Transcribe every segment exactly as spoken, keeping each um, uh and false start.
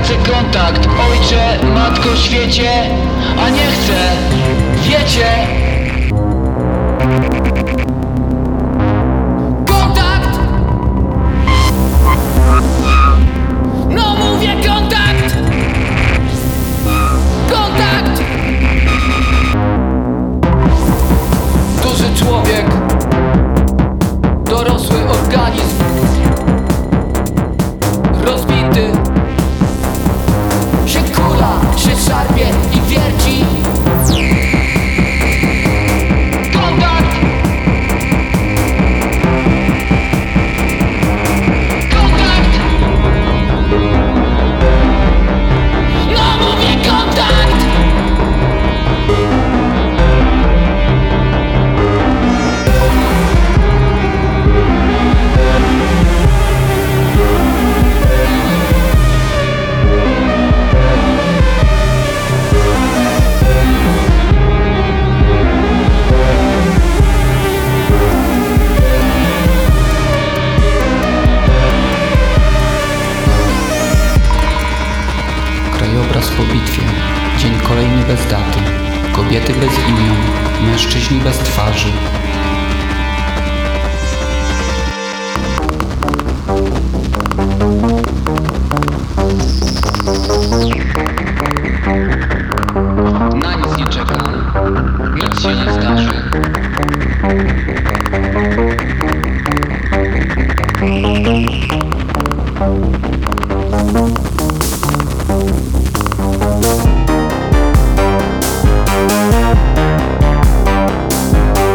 tracę kontakt. Ojcze, matko, świecie, a nie chcę, wiecie. Kontakt! No mówię kontakt! Kontakt! Duży człowiek, dorosły organizm, rozbity, się kula, się szarpie i wierci. Kontakt! Kontakt! No mówię kontakt! Krajobraz po bitwie, dzień kolejny bez daty, kobiety bez imion, mężczyźni bez twarzy. Na nic nie czekam, nic się nie zdarzy.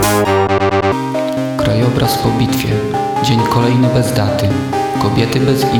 Krajobraz po bitwie, dzień kolejny bez daty, kobiety bez